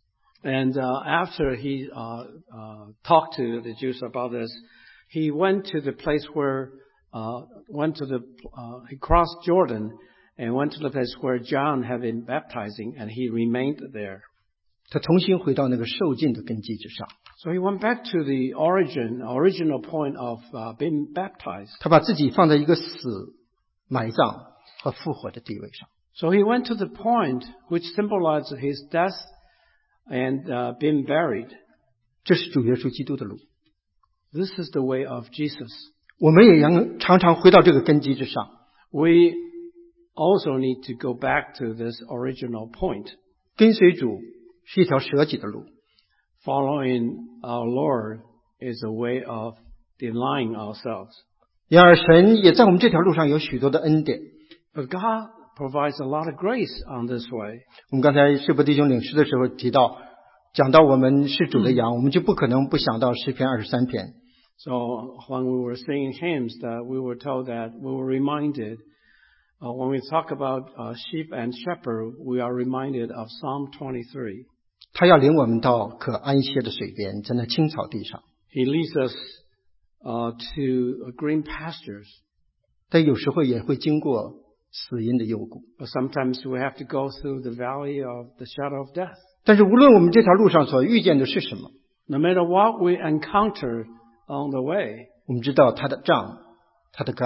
And uh, after he uh, uh, talked to the Jews about this, he went to the place where uh, went to the uh, he crossed Jordan and went to the place where John had been baptizing, and he remained there. 他重新回到那个受尽的根基之上， So he went back to the origin, original point of uh, being baptized. 他把自己放在一个死、埋葬和复活的地位上。 So he went to the point which symbolized his death and uh, being buried. 这是主耶稣基督的路， This is the way of Jesus. 我们也要常常回到这个根基之上。 We also need to go back to this original point. 跟随主是一条舍己的路， Following our Lord is a way of denying ourselves. 然而神也在我们这条路上有许多的恩典。 But God provides a lot of grace on this way. 我们刚才世伯弟兄领诗的时候提到，讲到我们是主的羊，我们就不可能不想到诗篇二十三篇。 So when we were singing hymns, that we were told that we were reminded, uh, when we talk about uh, sheep and shepherd, we are reminded of Psalm twenty-three. 他要领我们到可安歇的水边，在那青草地上。 He leads us uh, to green pastures, 但有时候也会经过死荫的幽谷。 but sometimes we have to go through the valley of the shadow of death. 但是无论我们这条路上所遇见的是什么， No matter what we encounter on the way, 我们知道他的杖、他的竿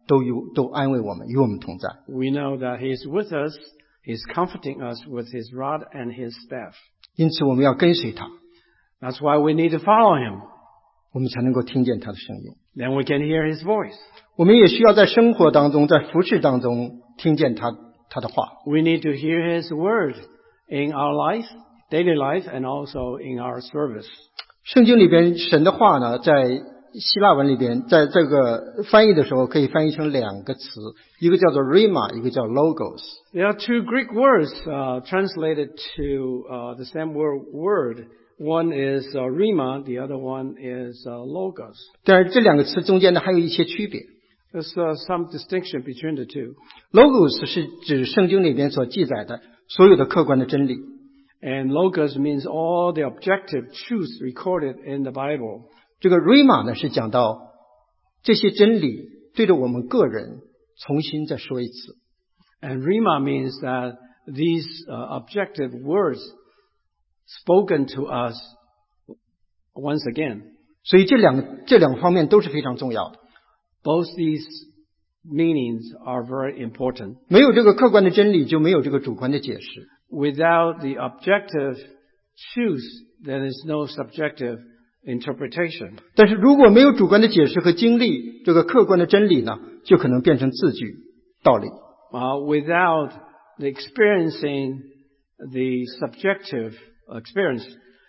都与都安慰我们，与我们同在。 We know that He is with us. He is comforting us with His rod and His staff. 因此我们要跟随他， That's why we need to follow Him. 我们才能够听见他的声音。 Then we can hear His voice. 我们也需要在生活当中，在服事当中听见他他的话。 We need to hear His word in our life, daily life, and also in our service. 圣经里边神的话呢，在希腊文里边，在这个翻译的时候可以翻译成两个词，一个叫做 rhema， 一个叫 logos。 There are two Greek words uh, translated to uh, the same word, word. One is uh, rhema, the other one is uh, logos. 但是这两个词中间呢还有一些区别。 There's uh, some distinction between the two. logos 是指圣经里边所记载的所有的客观的真理。 And logos means all the objective truths recorded in the Bible. 这个 rhema 呢是讲到这些真理对着我们个人重新再说一次。 And rhema means that these uh, objective words spoken to us once again. 所以这两个这两个方面都是非常重要的。 Both these meanings are very important. 没有这个客观的真理，就没有这个主观的解释。 Without the objective truth, there is no subjective interpretation. 但是如果没有主观的解释和经历，这个客观的真理呢，就可能变成字句、道理。 Uh, without the experiencing the subjective experience,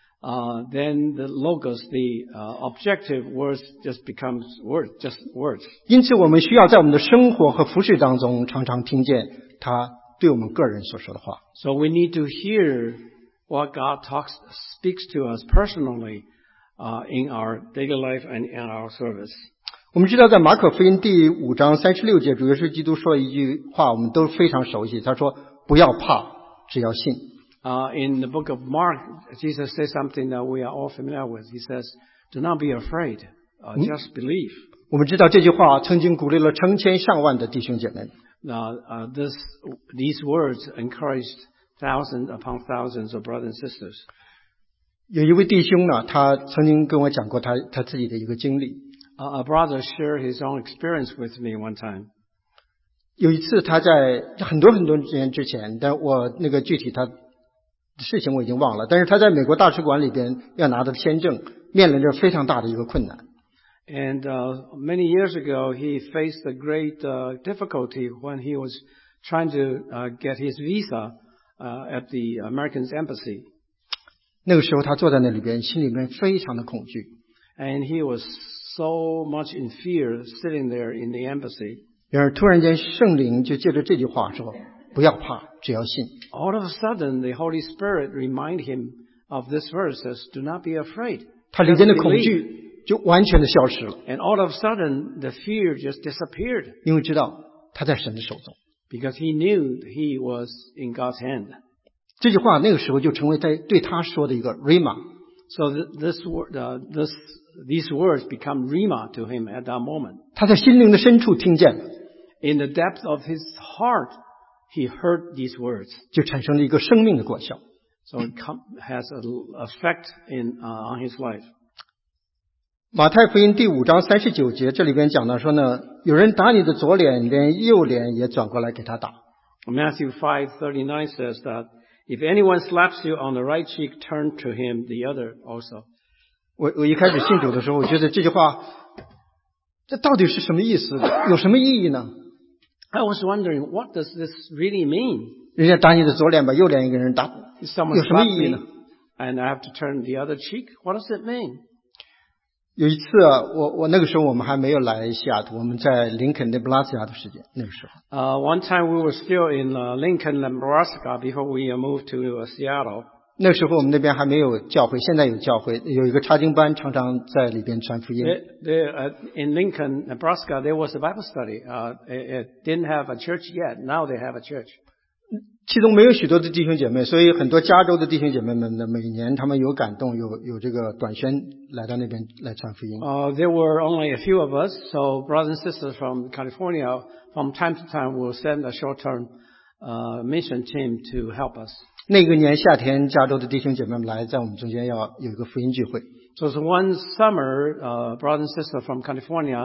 uh, then the logos, the uh, objective words just becomes words, just words. 因此我们需要在我们的生活和服事当中常常听见他对我们个人所说的话。 So we need to hear what God talks, speaks to us personally uh, in our daily life and in our service. 我们知道在马可福音第五章三十六节，主耶稣基督说了一句话，我们都非常熟悉。他说：“不要怕，只要信。” Uh, in the book of Mark, Jesus says something that we are all familiar with. He says, "Do not be afraid, uh, just believe." 我们知道这句话曾经鼓励了成千上万的弟兄姐妹。 Uh, uh, this, these words encouraged thousands upon thousands of brothers and sisters. 有一位弟兄呢，他曾经跟我讲过他他自己的一个经历。 Uh, a brother shared his own experience with me one time. 有一次他在很多很多年之前，但我那个具体他事情我已经忘了，但是他在美国大使馆里边要拿到签证，面临着非常大的一个困难。 And uh, many years ago, he faced a great uh, difficulty when he was trying to uh, get his visa uh, at the American embassy. 那个时候他坐在那里边，心里面非常的恐惧。 And he was so much in fear sitting there in the embassy. 然而突然间圣灵就借着这句话说：“不要怕，只要信。” All of a sudden, the Holy Spirit reminded him of this verse, says, "Do not be afraid." 他里边的恐惧就完全的消失了， And all of a sudden, the fear just disappeared 因为知道他在神的手中。 because he knew he was in God's hand. 这句话那个时候就成为在对他说的一个 rhema。 So th- this, word, uh, this, these words become rhema to him at that moment. 他在心灵的深处听见了， In the depth of his heart, he heard these words. 就产生了一个生命的果效。 So it com- has an effect in, uh, on his life. 马太福音第五章三十九节，这里边讲到说呢，有人打你的左脸，连右脸也转过来给他打。 Matthew five thirty-nine says that if anyone slaps you on the right cheek, turn to him the other also. 我我一开始信主的时候，我觉得这句话，这到底是什么意思？有什么意义呢？ I was wondering, what does this really mean? 人家打你的左脸，把右脸一个人打， If someone 有什么 slaps 意义 me 呢？ and I have to turn the other cheek, what does it mean? 有一次啊，我我那个时候我们还没有来西雅图，我们在林肯内布拉斯加的时间，那个时候。 Uh, one time we were still in uh, Lincoln, Nebraska before we uh, moved to uh, Seattle. 那个时候我们那边还没有教会，现在有教会，有一个查经班，常常在里边传福音。 There, there, uh, in Lincoln, Nebraska, there was a Bible study. Uh, it, it didn't have a church yet. Now they have a church. 其中没有许多的弟兄姐妹，所以很多加州的弟兄姐妹们呢，每年他们有感动，有有这个短宣来到那边来传福音。 Uh, there were only a few of us, so brothers and sisters from California, from time to time, will send a short-term uh, mission team to help us. 那个年夏天，加州的弟兄姐妹们来，在我们中间要有一个福音聚会。 So, so one summer, uh, brothers and sisters from California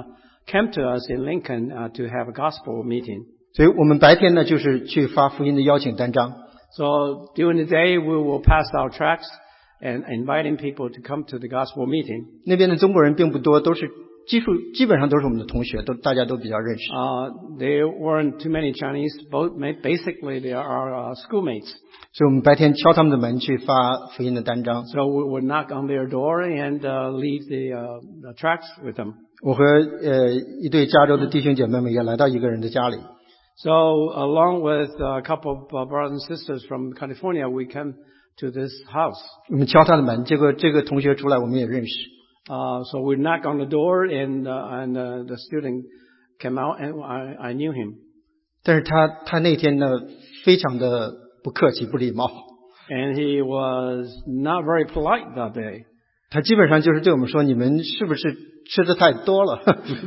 came to us in Lincoln uh, to have a gospel meeting. 所以我们白天呢就是去发福音的邀请单张。 So during the day, we will pass out tracts and inviting people to come to the gospel meeting. 那边的中国人并不多，都是基数基本上都是我们的同学，都大家都比较认识。 Uh, there weren't too many Chinese. Both basically they are uh, schoolmates. 所以我们白天敲他们的门去发福音的单张。 So we would knock on their door and uh, leave the, uh, the tracts with them. 我和呃一对加州的弟兄姐妹们也来到一个人的家里。 So along with a couple of uh, brothers and sisters from California, we came to this house. 我们敲他的门，结果这个同学出来，我们也认识。 Uh, so we knock on the door, and uh, and uh, the student came out, and I, I knew him. 但是他他那天呢，非常的不客气、不礼貌。 And he was not very polite that day. 他基本上就是对我们说：“你们是不是吃的太多了？”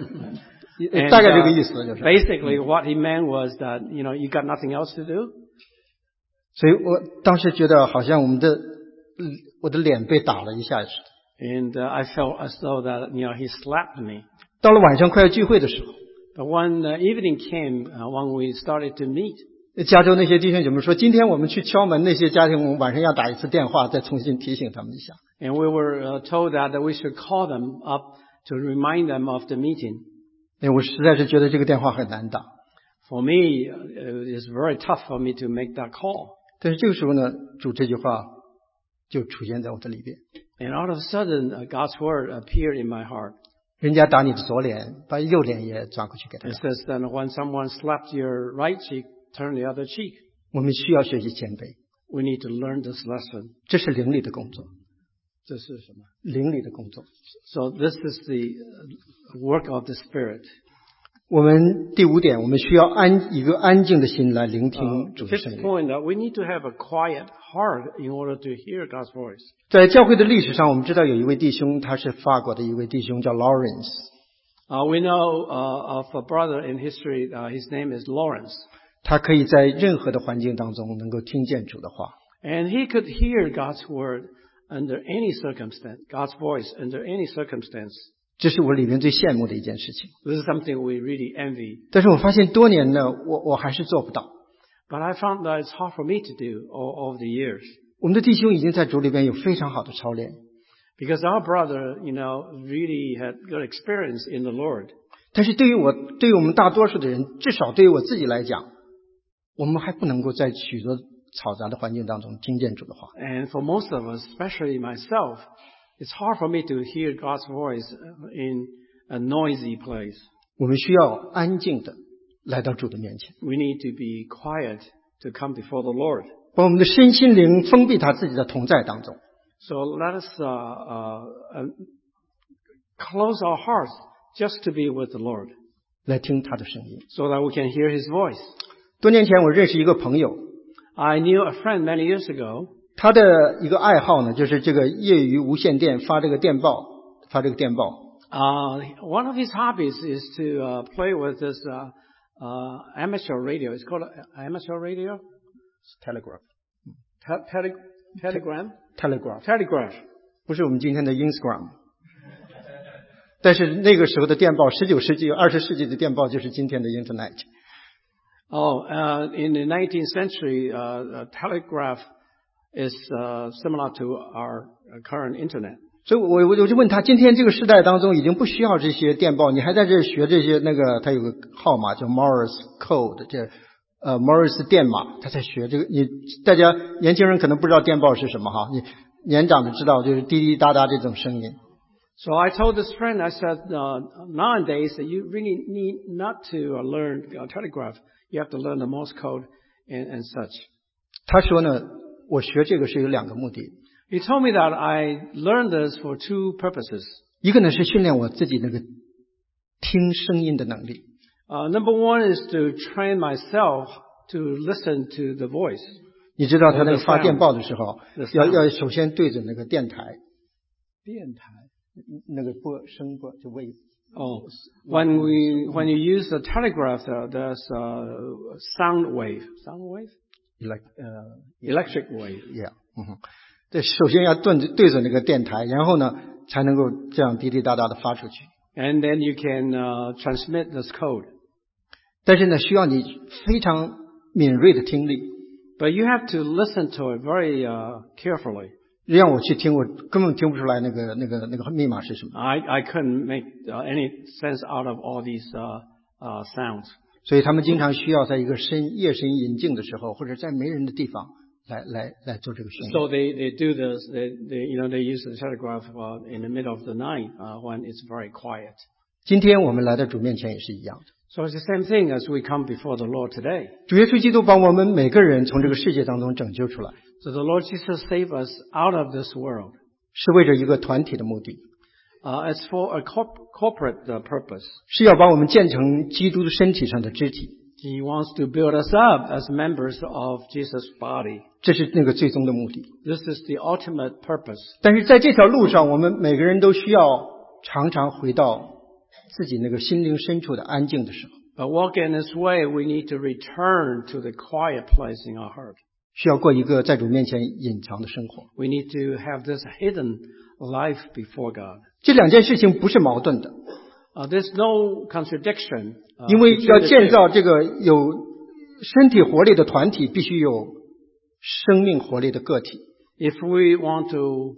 And, 大概这个意思 uh, 就是。 Basically, what he meant was that you know you got nothing else to do. 所以我当时觉得好像我们的我的脸被打了一下似的。 And uh, I felt as though that you know he slapped me. 到了晚上快要聚会的时候， But when the evening came, uh, when we started to meet, 加州那些弟兄姐妹说：“今天我们去敲门，那些家庭我们晚上要打一次电话，再重新提醒他们一下。” and we were uh, told that, that we should call them up to remind them of the meeting. 哎，我实在是觉得这个电话很难打。 For me, uh, it is very tough for me to make that call. 但是这个时候呢，主这句话就出现在我的里边。 And all of a sudden, uh, God's word appeared in my heart. 人家打你的左脸，把右脸也转过去给他 It。says that when someone slapped your right cheek, turn the other cheek. 我们需要学习谦卑， We need to learn this lesson. 这是灵里的工作， 这是什么？ 灵里的工作。 So this is the work of the Spirit. 我们第五点，我们需要安一个安静的心来聆听主的 Fifth 声音。 point, that we need to have a quiet heart in order to hear God's voice. 在教会的历史上，我们知道有一位弟兄，他是法国的一位弟兄，叫 Lawrence。 Uh, we know uh, of a brother in history. Uh, his name is Lawrence. 他可以在任何的环境当中能够听见主的话。 And he could hear God's word under any circumstance, God's voice under any circumstance. 这是我里面最羡慕的一件事情。 This is something we really envy. 但是我发现多年呢，我我还是做不到。 But I found that it's hard for me to do all of the years. 我们的弟兄已经在主里边有非常好的操练， Because our brother, you know, really had good experience in the Lord. 但是对于我，对于我们大多数的人，至少对于我自己来讲，我们还不能够在许多嘈杂的环境当中听见主的话。 And for most of us, especially myself, it's hard for me to hear God's voice in a noisy place. 我们需要安静的来到主的面前， We need to be quiet to come before the Lord. 把我们的身心灵封闭他自己的同在当中。 So let us uh, uh, uh, close our hearts just to be with the Lord, 来听他的声音。 so that we can hear His voice. 多年前，我认识一个朋友， I knew a friend many years ago. 他的一个爱好呢，就是这个业余无线电发这个电报，发这个电报。 Uh, one of his hobbies is to uh, play with this uh, uh, amateur radio. It's called uh, amateur radio? Telegraph, Te- tele- telegram? telegraph， Telegraph. 不是我们今天的 Instagram。但是那个时候的电报，十九世纪、二十世纪的电报就是今天的 Internet。 Oh, uh, in the nineteenth century, uh, uh, telegraph is uh, similar to our uh, current internet. 所以我我我就问他，今天这个时代当中已经不需要这些电报，你还在这儿学这些那个，他有个号码叫 Morse code， 这呃 Morse 电码，他在学这个。你大家年轻人可能不知道电报是什么哈，你年长的知道，就是滴滴答答这种声音。 So I told this friend, I said, uh, nowadays that you really need not to uh, learn uh, telegraph. You have to learn the Morse code and, and such. 他说呢，我学这个是有两个目的， He told me that I learned this for two purposes. 一个呢是训练我自己那个听声音的能力， Uh, number one is to train myself to listen to the voice. 你知道他那个发电报的时候 The， 要 sound. 要首先对准那个电台， 电台。 那个波声波就 wave。 Oh, when we when you use the telegraph, uh, there's uh, sound wave, sound wave, Elect 呃 electric wave. yeah， 嗯哼，对，首先要对对准那个电台，然后呢才能够这样滴滴答答的发出去。 And then you can uh, transmit this code. 但是呢，需要你非常敏锐的听力。 But you have to listen to it very uh, carefully. 让我去听，我根本听不出来那个那个那个密码是什么。 I I couldn't make uh, any sense out of all these uh, uh, sounds. 所以他们经常需要在一个深夜深隐静的时候，或者在没人的地方来来来做这个训练。 So they they do this. They, they you know they use the telegraph uh, in the middle of the night uh, when it's very quiet. 今天我们来到主面前也是一样的。 So it's the same thing as we come before the Lord today. 主耶稣基督把我们每个人从这个世界当中拯救出来， So the Lord Jesus saved us out of this world. 是为着一个团体的目的， Uh, it's for a corp- corporate uh, purpose. 是要把我们建成基督的身体上的肢体， He wants to build us up as members of Jesus' body. 这是那个最终的目的。 This is the ultimate purpose. 但是在这条路上，我们每个人都需要常常回到自己那个心灵深处的安静的时候， But walk in this way, we need to return to the quiet place in our heart. 需要过一个在主面前隐藏的生活。 We need to have this hidden life before God. 这两件事情不是矛盾的， Uh, there's no contradiction. Uh, 因为 between 要 the 建 two. 造这个有身体活力的团体，必须有生命活力的个体。 If we want to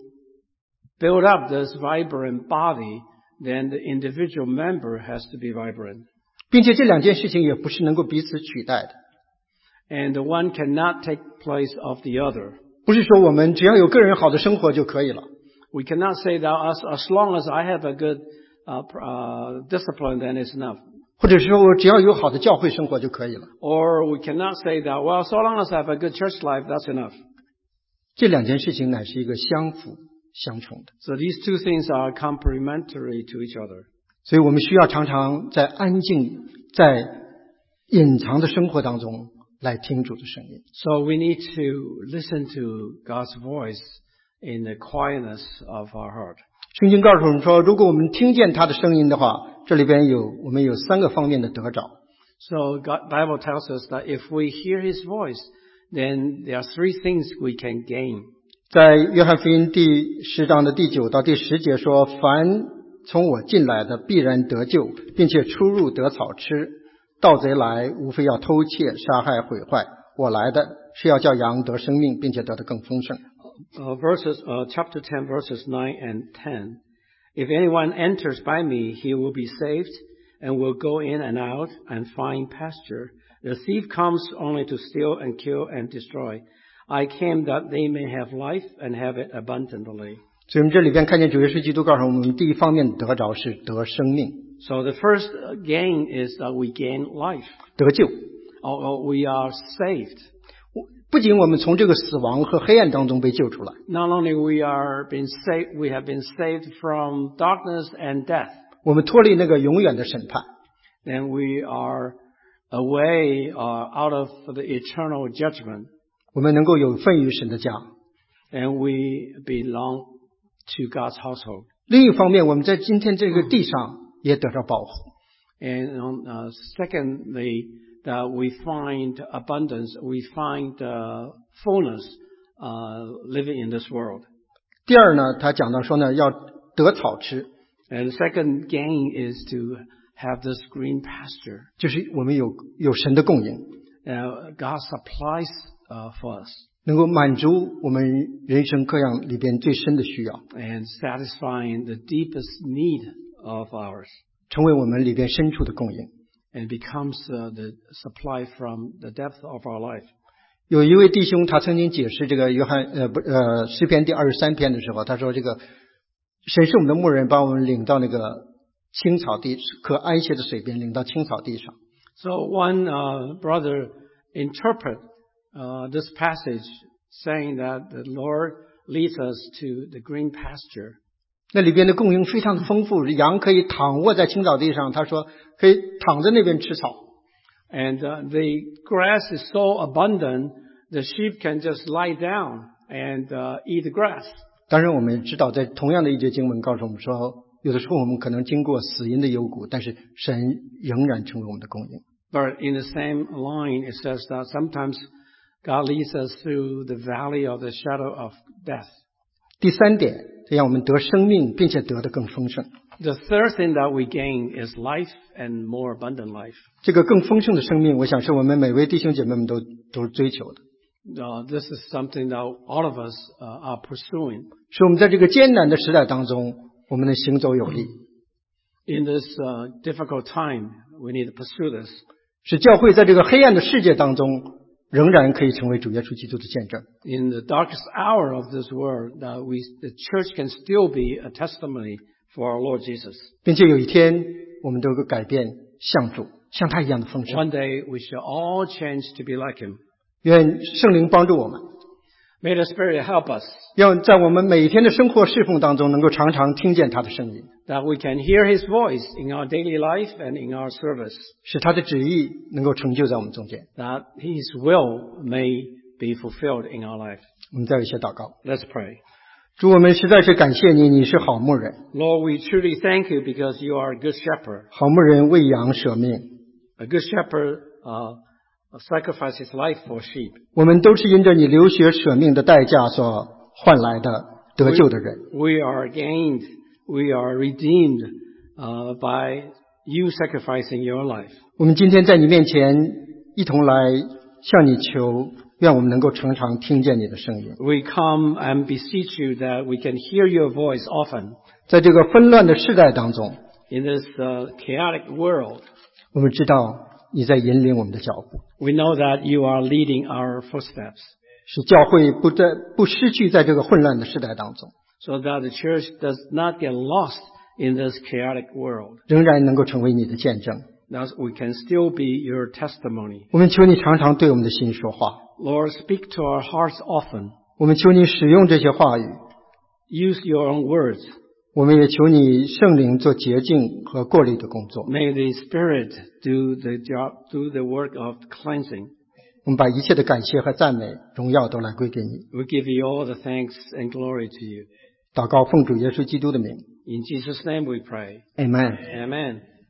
build up this vibrant body, then the individual member has to be vibrant. 并且这两件事情也不是能够彼此取代的， And the one cannot take place of the other. 不是说我们只要有个人好的生活就可以了， We cannot say that as, as long as I have a good uh, pr- uh, discipline, then it's enough. 或者说我只要有好的教会生活就可以了。 Or we cannot say that, well, so long as I have a good church life, that's enough. 这两件事情乃是一个相辅相成的， So these two things are complementary to each other. 所以我们需要常常在安静、在隐藏的生活当中来听主的声音。 So we need to listen to God's voice in the quietness of our heart. 圣经告诉我们说，如果我们听见他的声音的话，这里边有我们有三个方面的得着。 So God, Bible tells us that if we hear His voice, then there are three things we can gain. 在约翰福音第十章的第九到第十节说，凡从我进来的必然得救，并且出入得草吃。盗贼来，无非要偷窃、杀害、毁坏。我来的是要叫羊得生命，并且得的更丰盛。 Uh, verses, uh, chapter ten, verses nine and ten. If anyone enters by me, he will be saved and will go in and out and find pasture. The thief comes only to steal and kill and destroy. I came that they may have life and have it abundantly. 所以我们这里边看见主耶稣基督告诉我们，第一方面得着是得生命、 So the first gain is that we gain life, 得救。 or, or we are saved. 不仅我们从这个死亡和黑暗当中被救出来， Not only we are being saved, we have been saved from darkness and death. 我们脱离那个永远的审判， Then we are away uh, out of the eternal judgment, 我们能够有份于神的家。 and we belong to God's household. 另一方面，我们在今天这个地上也得到保护。 And um, uh, secondly, that we find abundance, we find uh, fullness uh, living in this world. 第二呢，他讲到说呢，要得草吃， And the second gain is to have this green pasture. 就是我们有有神的供应， Uh, God supplies uh, for us 能够满足我们人生各样里边最深的需要， and satisfying the deepest need of ours. 成为我们里边深处的供应。 And becomes uh, the supply from the depth of our life. 有一位弟兄，他曾经解释这个约翰呃不呃诗篇第二十三篇的时候，他说这个神是我们的牧人，把我们领到那个青草地可安歇的水边，领到青草地上。 So one uh, brother interpret uh, this passage saying that the Lord leads us to the green pasture. 那里边的供应非常的丰富，羊可以躺卧在青草地上，他说可以躺在那边吃草。 And uh, the grass is so abundant, the sheep can just lie down and uh, eat the grass. 当然我们也知道，在同样的一节经文告诉我们说，有的时候我们可能经过死荫的幽谷，但是神仍然成为我们的供应。 But in the same line, it says that sometimes God leads us through the valley of the shadow of death. 第三点，这让我们得生命，并且得的更丰盛。 The third thing that we gain is life and more abundant life. 这个更丰盛的生命，我想是我们每位弟兄姐妹们都都追求的。 Uh, this is something that all of us uh, are pursuing. 是我们在这个艰难的时代当中，我们能行走有力。 In this uh, difficult time, we need to pursue this. 使教会在这个黑暗的世界当中，仍然可以成为主耶稣基督的见证。 In the darkest hour of this world, that we, the church can still be a testimony for our Lord Jesus. 并且有一天，我们都会改变像主，像他一样的丰盛。 One day, we shall all change to be like Him. 愿圣灵帮助我们， May the Spirit help us, 要在我们每天的生活侍奉当中，能够常常听见他的声音， that we can hear His voice in our daily life and in our service, 使他的旨意能够成就在我们中间。 that His will may be fulfilled in our life. 我们再有一些祷告。 Let's pray. 主，我们实在是感谢你，你是好牧人， Lord, we truly thank You because You are a good shepherd. 好牧人为羊舍命。 A good shepherd uh, sacrifices his life for sheep. 我们都是因着你流血舍命的代价所换来的得救的人。 We are gained, we are redeemed uh, by You sacrificing Your life. 我们今天在你面前一同来向你求，愿我们能够常常听见你的声音。 We come and beseech You that we can hear Your voice often. 在这个纷乱的世代当中， In this uh, chaotic world, 我们知道你在引领我们的脚步， we know that You are leading our footsteps, 使教会不在不失去在这个混乱的时代当中， so that the church does not get lost in this chaotic world, 仍然能够成为你的见证。 that we can still be Your testimony. 我们求你常常对我们的心说话， Lord, speak to our hearts often. 我们求你使用这些话语， Use Your own words. 我们也求你圣灵做洁净和过滤的工作。 May the Spirit do the job, do the work of cleansing. 我们把一切的感谢和赞美、荣耀都来归给你。 We give You all the thanks and glory to You. 祷告奉主耶稣基督的名 In Jesus' name we pray. ，Amen。 Amen.